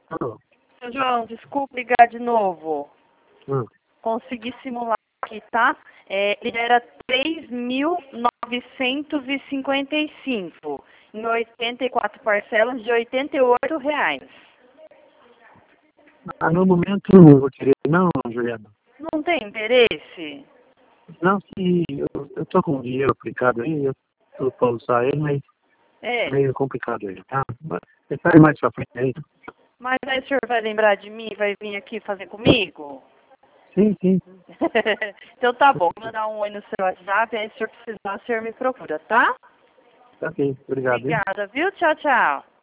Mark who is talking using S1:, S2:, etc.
S1: Alô?
S2: Seu João, desculpa ligar de novo.
S1: Hum.
S2: Consegui simular aqui, tá? Ele era 3.955 em 84 parcelas de R$ 88.
S1: No momento não vou querer, não, Juliana.
S2: Não tem interesse?
S1: Não, se eu tô com dinheiro aplicado aí, eu tô pra usar ele, mas é
S2: É.
S1: meio complicado ele, tá? Mas você sai mais pra frente aí.
S2: Mas aí o senhor vai lembrar de mim e vai vir aqui fazer comigo?
S1: Sim, sim.
S2: Então tá bom, vou mandar um oi no seu WhatsApp, aí se o senhor precisar, o senhor me procura, tá?
S1: Tá ok, obrigado, hein?
S2: Obrigada, viu? Tchau, tchau.